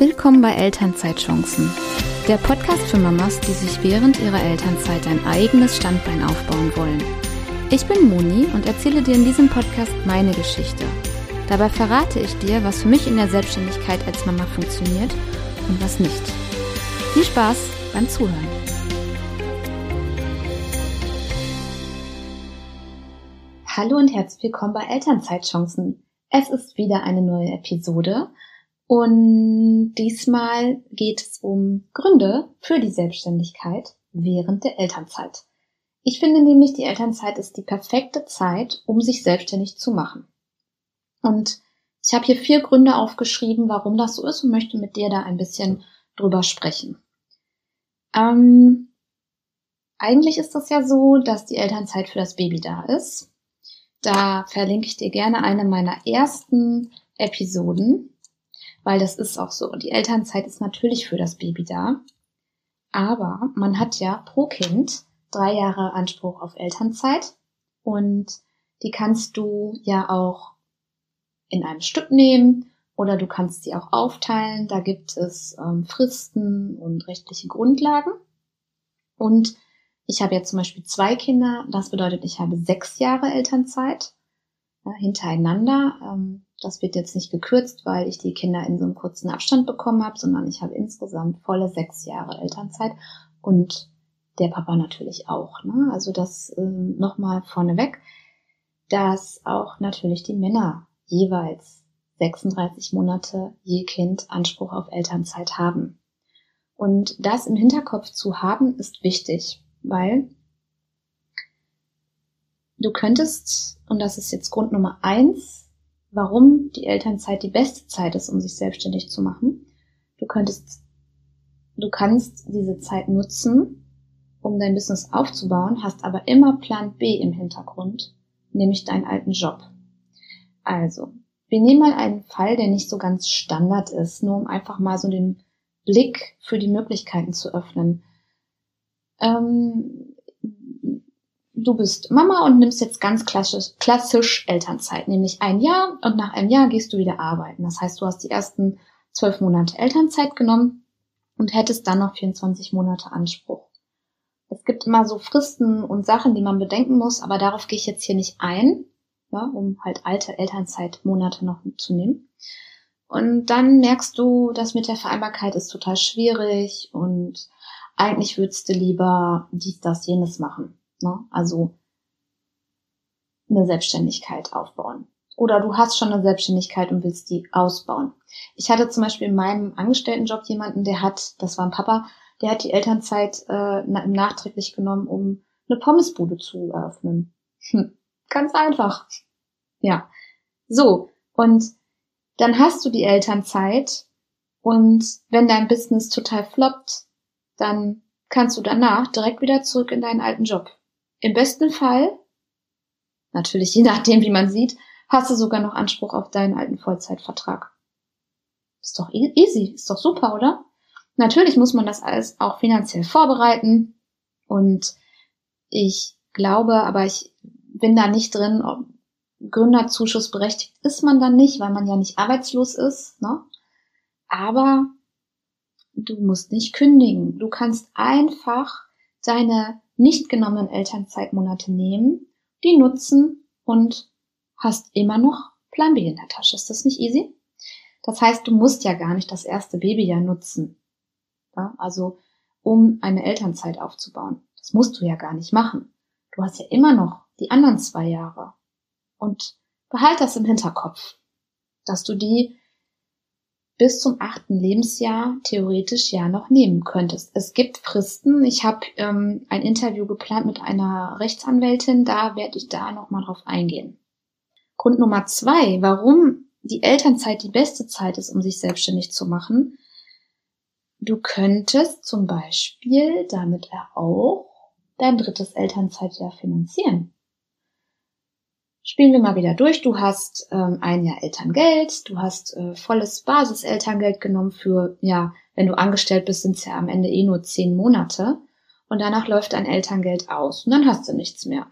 Willkommen bei Elternzeitchancen, der Podcast für Mamas, die sich während ihrer Elternzeit ein eigenes Standbein aufbauen wollen. Ich bin Moni und erzähle dir in diesem Podcast meine Geschichte. Dabei verrate ich dir, was für mich in der Selbstständigkeit als Mama funktioniert und was nicht. Viel Spaß beim Zuhören. Hallo und herzlich willkommen bei Elternzeitchancen. Es ist wieder eine neue Episode und diesmal geht es um Gründe für die Selbstständigkeit während der Elternzeit. Ich finde nämlich, die Elternzeit ist die perfekte Zeit, um sich selbstständig zu machen. Und ich habe hier 4 Gründe aufgeschrieben, warum das so ist und möchte mit dir da ein bisschen drüber sprechen. Eigentlich ist das ja so, dass die Elternzeit für das Baby da ist. Da verlinke ich dir gerne eine meiner ersten Episoden, weil das ist auch so. Die Elternzeit ist natürlich für das Baby da, aber man hat ja pro Kind 3 Jahre Anspruch auf Elternzeit und die kannst du ja auch in einem Stück nehmen oder du kannst sie auch aufteilen. Da gibt es Fristen und rechtliche Grundlagen. Und ich habe jetzt zum Beispiel 2 Kinder, das bedeutet, ich habe 6 Jahre Elternzeit hintereinander. Das wird jetzt nicht gekürzt, weil ich die Kinder in so einem kurzen Abstand bekommen habe, sondern ich habe insgesamt volle 6 Jahre Elternzeit und der Papa natürlich auch. Ne? Also das nochmal vorneweg, dass auch natürlich die Männer jeweils 36 Monate je Kind Anspruch auf Elternzeit haben. Und das im Hinterkopf zu haben, ist wichtig. Weil du könntest, und das ist jetzt Grund Nummer 1, warum die Elternzeit die beste Zeit ist, um sich selbstständig zu machen. Du kannst diese Zeit nutzen, um dein Business aufzubauen, hast aber immer Plan B im Hintergrund, nämlich deinen alten Job. Also, wir nehmen mal einen Fall, der nicht so ganz Standard ist, nur um einfach mal so den Blick für die Möglichkeiten zu öffnen. Du bist Mama und nimmst jetzt ganz klassisch Elternzeit, nämlich 1 Jahr und nach 1 Jahr gehst du wieder arbeiten. Das heißt, du hast die ersten 12 Monate Elternzeit genommen und hättest dann noch 24 Monate Anspruch. Es gibt immer so Fristen und Sachen, die man bedenken muss, aber darauf gehe ich jetzt hier nicht ein, ja, um halt alte Elternzeitmonate noch mitzunehmen. Und dann merkst du, das mit der Vereinbarkeit ist total schwierig und eigentlich würdest du lieber dies, das, jenes machen. Ne? Also eine Selbstständigkeit aufbauen. Oder du hast schon eine Selbstständigkeit und willst die ausbauen. Ich hatte zum Beispiel in meinem Angestelltenjob jemanden, das war ein Papa, der hat die Elternzeit nachträglich genommen, um eine Pommesbude zu eröffnen. Ganz einfach. Ja. So, und dann hast du die Elternzeit und wenn dein Business total floppt, dann kannst du danach direkt wieder zurück in deinen alten Job. Im besten Fall, natürlich je nachdem, wie man sieht, hast du sogar noch Anspruch auf deinen alten Vollzeitvertrag. Ist doch easy, ist doch super, oder? Natürlich muss man das alles auch finanziell vorbereiten und ich glaube, aber ich bin da nicht drin, ob Gründerzuschuss berechtigt ist man dann nicht, weil man ja nicht arbeitslos ist, ne? Aber du musst nicht kündigen. Du kannst einfach deine nicht genommenen Elternzeitmonate nehmen, die nutzen und hast immer noch Plan B in der Tasche. Ist das nicht easy? Das heißt, du musst ja gar nicht das erste Babyjahr nutzen. Ja, also, um eine Elternzeit aufzubauen. Das musst du ja gar nicht machen. Du hast ja immer noch die anderen 2 Jahre. Und behalt das im Hinterkopf, dass du die bis zum 8. Lebensjahr theoretisch ja noch nehmen könntest. Es gibt Fristen. Ich habe ein Interview geplant mit einer Rechtsanwältin. Da werde ich da nochmal drauf eingehen. Grund Nummer 2, warum die Elternzeit die beste Zeit ist, um sich selbstständig zu machen. Du könntest zum Beispiel damit auch dein 3. Elternzeitjahr finanzieren. Spielen wir mal wieder durch. Du hast 1 Jahr Elterngeld, du hast volles Basiselterngeld genommen für, ja, wenn du angestellt bist, sind es ja am Ende nur 10 Monate und danach läuft dein Elterngeld aus und dann hast du nichts mehr.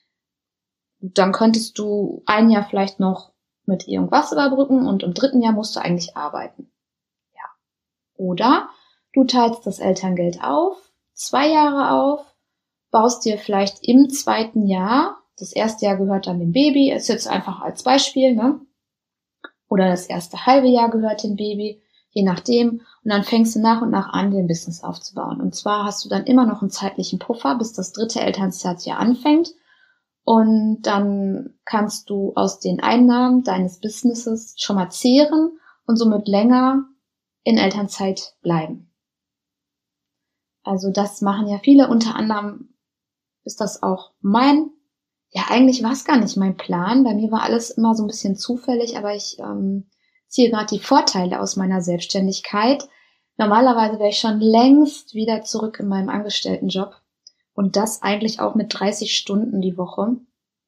Dann könntest du 1 Jahr vielleicht noch mit irgendwas überbrücken und im 3. Jahr musst du eigentlich arbeiten. Ja, Oder du teilst das Elterngeld auf, 2 Jahre auf, baust dir vielleicht im 2. Jahr, das erste Jahr gehört dann dem Baby, ist jetzt einfach als Beispiel, ne? Oder das erste halbe Jahr gehört dem Baby, je nachdem. Und dann fängst du nach und nach an, den Business aufzubauen. Und zwar hast du dann immer noch einen zeitlichen Puffer, bis das 3. Elternzeitjahr anfängt. Und dann kannst du aus den Einnahmen deines Businesses schon mal zehren und somit länger in Elternzeit bleiben. Also das machen ja viele, unter anderem ist das auch eigentlich war es gar nicht mein Plan. Bei mir war alles immer so ein bisschen zufällig, aber ich ziehe gerade die Vorteile aus meiner Selbstständigkeit. Normalerweise wäre ich schon längst wieder zurück in meinem Angestelltenjob und das eigentlich auch mit 30 Stunden die Woche.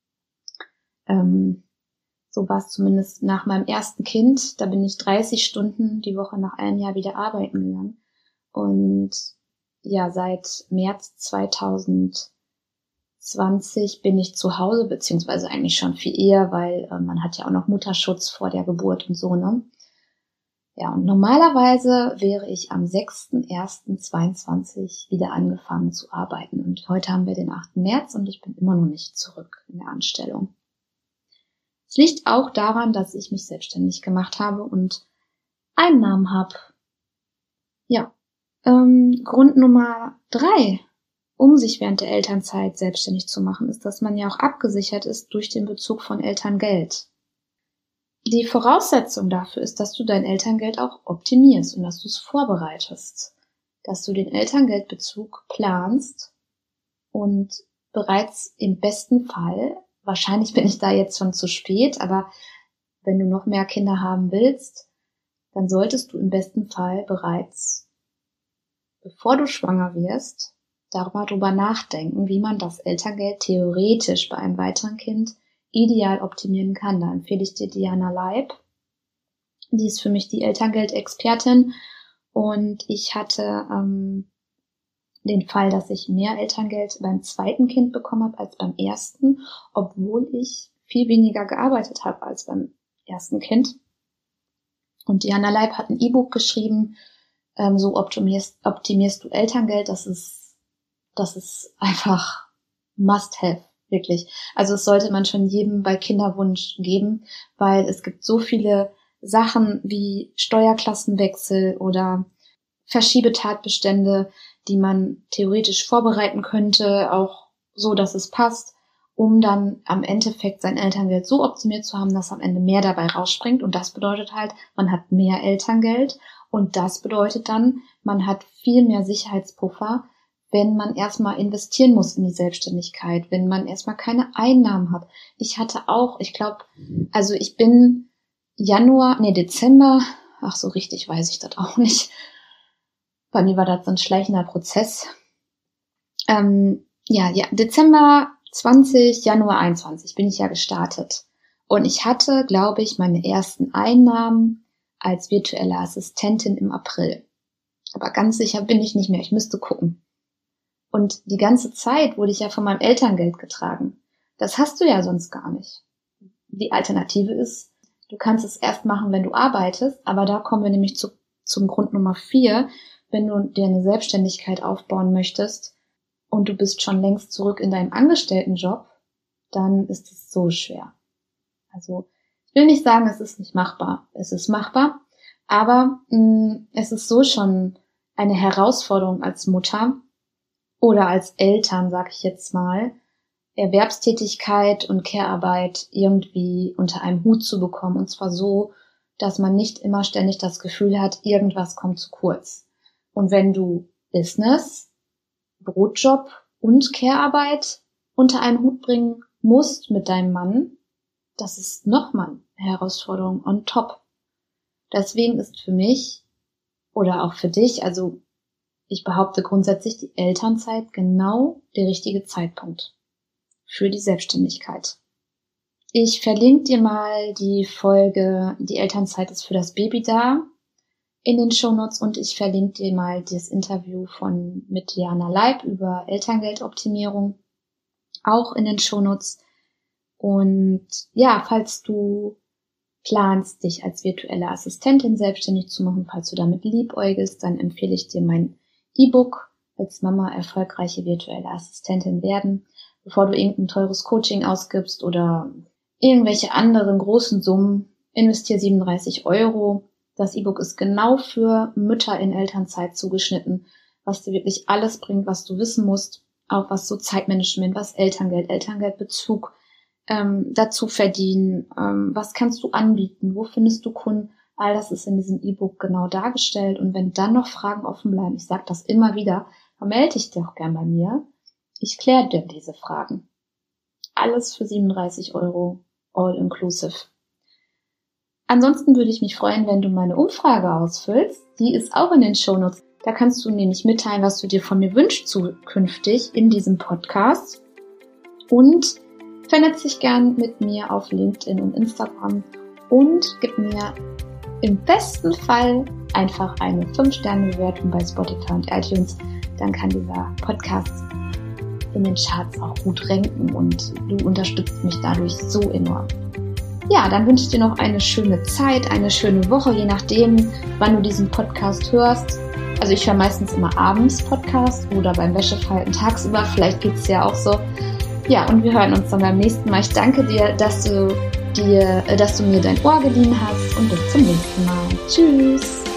So war es zumindest nach meinem ersten Kind. Da bin ich 30 Stunden die Woche nach einem Jahr wieder arbeiten gegangen. Und ja, seit März 2020 bin ich zu Hause, beziehungsweise eigentlich schon viel eher, weil man hat ja auch noch Mutterschutz vor der Geburt und so, ne? Ja, und normalerweise wäre ich am 6.1.22 wieder angefangen zu arbeiten. Und heute haben wir den 8. März und ich bin immer noch nicht zurück in der Anstellung. Es liegt auch daran, dass ich mich selbstständig gemacht habe und Einnahmen habe. Ja, Grund Nummer 3, um sich während der Elternzeit selbstständig zu machen, ist, dass man ja auch abgesichert ist durch den Bezug von Elterngeld. Die Voraussetzung dafür ist, dass du dein Elterngeld auch optimierst und dass du es vorbereitest, dass du den Elterngeldbezug planst und bereits im besten Fall, wahrscheinlich bin ich da jetzt schon zu spät, aber wenn du noch mehr Kinder haben willst, dann solltest du im besten Fall bereits, bevor du schwanger wirst, darüber nachdenken, wie man das Elterngeld theoretisch bei einem weiteren Kind ideal optimieren kann. Da empfehle ich dir Diana Leib. Die ist für mich die Elterngeldexpertin und ich hatte den Fall, dass ich mehr Elterngeld beim 2. Kind bekommen habe als beim 1., obwohl ich viel weniger gearbeitet habe als beim 1. Kind. Und Diana Leib hat ein E-Book geschrieben, so optimierst du Elterngeld. Das ist einfach must have, wirklich. Also es sollte man schon jedem bei Kinderwunsch geben, weil es gibt so viele Sachen wie Steuerklassenwechsel oder Verschiebetatbestände, die man theoretisch vorbereiten könnte, auch so, dass es passt, um dann am Endeffekt sein Elterngeld so optimiert zu haben, dass am Ende mehr dabei rausspringt. Und das bedeutet halt, man hat mehr Elterngeld und das bedeutet dann, man hat viel mehr Sicherheitspuffer, wenn man erstmal investieren muss in die Selbstständigkeit, wenn man erstmal keine Einnahmen hat. Ich bin Dezember, ach so richtig weiß ich das auch nicht. Bei mir war das so ein schleichender Prozess. Dezember 20, Januar 21 bin ich ja gestartet. Und ich hatte, glaube ich, meine ersten Einnahmen als virtuelle Assistentin im April. Aber ganz sicher bin ich nicht mehr, ich müsste gucken. Und die ganze Zeit wurde ich ja von meinem Elterngeld getragen. Das hast du ja sonst gar nicht. Die Alternative ist, du kannst es erst machen, wenn du arbeitest, aber da kommen wir nämlich zum Grund Nummer 4, wenn du dir eine Selbstständigkeit aufbauen möchtest und du bist schon längst zurück in deinem Angestelltenjob, dann ist es so schwer. Also ich will nicht sagen, es ist nicht machbar. Es ist machbar, aber es ist so schon eine Herausforderung als Mutter oder als Eltern, sag ich jetzt mal, Erwerbstätigkeit und Care-Arbeit irgendwie unter einem Hut zu bekommen. Und zwar so, dass man nicht immer ständig das Gefühl hat, irgendwas kommt zu kurz. Und wenn du Business, Brotjob und Care-Arbeit unter einen Hut bringen musst mit deinem Mann, das ist nochmal eine Herausforderung on top. Deswegen ist für mich oder auch für dich, also ich behaupte grundsätzlich, die Elternzeit genau der richtige Zeitpunkt für die Selbstständigkeit. Ich verlinke dir mal die Folge Die Elternzeit ist für das Baby da in den Shownotes und ich verlinke dir mal das Interview mit Diana Leib über Elterngeldoptimierung auch in den Shownotes. Und ja, falls du planst, dich als virtuelle Assistentin selbstständig zu machen, falls du damit liebäugelst, dann empfehle ich dir mein E-Book als Mama erfolgreiche virtuelle Assistentin werden, bevor du irgendein teures Coaching ausgibst oder irgendwelche anderen großen Summen. Investier 37 €. Das E-Book ist genau für Mütter in Elternzeit zugeschnitten, was dir wirklich alles bringt, was du wissen musst, auch was so Zeitmanagement, was Elterngeldbezug dazu verdienen, was kannst du anbieten, wo findest du Kunden, all das ist in diesem E-Book genau dargestellt. Und wenn dann noch Fragen offen bleiben, ich sage das immer wieder, dann melde dich dir auch gern bei mir. Ich kläre dir diese Fragen. Alles für 37 € all inclusive. Ansonsten würde ich mich freuen, wenn du meine Umfrage ausfüllst. Die ist auch in den Shownotes. Da kannst du nämlich mitteilen, was du dir von mir wünschst zukünftig in diesem Podcast. Und vernetz dich gern mit mir auf LinkedIn und Instagram und gib mir im besten Fall einfach eine 5-Sterne-Bewertung bei Spotify und iTunes. Dann kann dieser Podcast in den Charts auch gut ranken und du unterstützt mich dadurch so enorm. Ja, dann wünsche ich dir noch eine schöne Zeit, eine schöne Woche, je nachdem, wann du diesen Podcast hörst. Also ich höre meistens immer abends Podcast oder beim Wäschefalten tagsüber, vielleicht geht's ja auch so. Ja, und wir hören uns dann beim nächsten Mal. Ich danke dir, dass du mir dein Ohr geliehen hast und bis zum nächsten Mal. Tschüss!